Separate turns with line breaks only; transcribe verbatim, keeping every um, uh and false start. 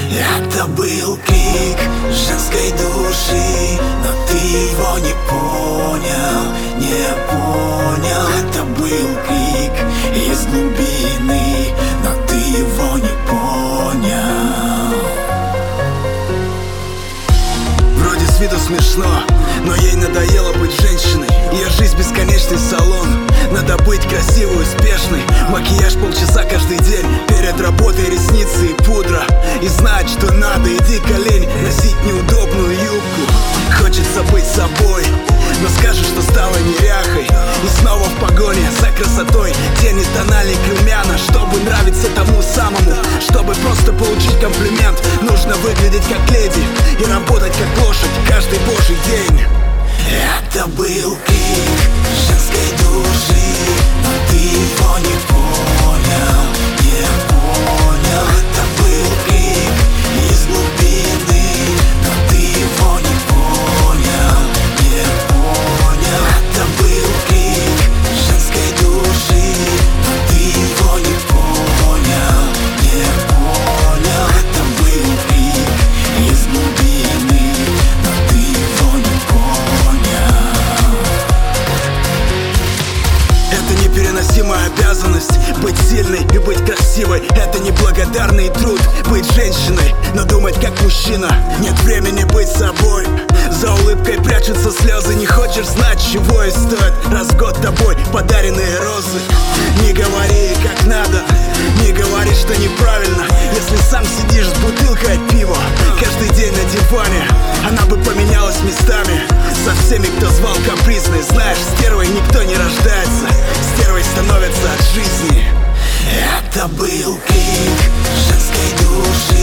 Это был крик женской души, но ты его не понял, не понял. Это был крик из глубины, но ты его не понял. Вроде с виду смешно, но ей надоело быть женщиной. Ее жизнь бесконечный салон. Надо быть красивой, успешной. Макияж полчаса каждый день. Перед работой ресницы и пудра. И знать, что надо, иди колень. Носить неудобную юбку. Хочется быть собой, но скажешь, что стала неряхой. И снова в погоне за красотой. Тени, тональник, румяна. Чтобы нравиться тому самому, чтобы просто получить комплимент, нужно выглядеть как леди и работать как лошадь каждый божий день. Это был крик женской души, но ты его не понял, не понял. Это был крик из глубины, но ты его не понял, не понял. Это был крик женской души, но ты его не понял, не понял. Это был крик из глубины, но ты его не понял. Это непереносимая обязанность быть сильной и быть красивой. Это неблагодарный труд быть женщиной, но думать как мужчина. Нет времени быть собой. За улыбкой прячутся слезы. Не хочешь знать, чего и стоит раз в год тобой подаренные розы. Не говори как надо, не говори, что неправильно, если сам сидишь с бутылкой от пива каждый день на диване. Она бы поменялась местами со всеми, кто звал капризной. Знаешь, стервой никто не рождается, стервой становятся от жизни. Это был крик женской души,